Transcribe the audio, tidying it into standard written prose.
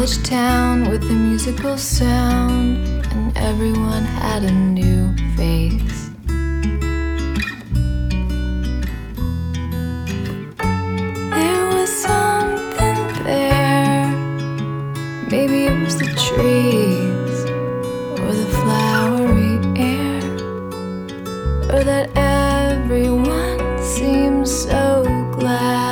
village town with a musical sound, and everyone had a new face. There was something there. Maybe it was the trees, or the flowery air, or that everyone seemed so glad.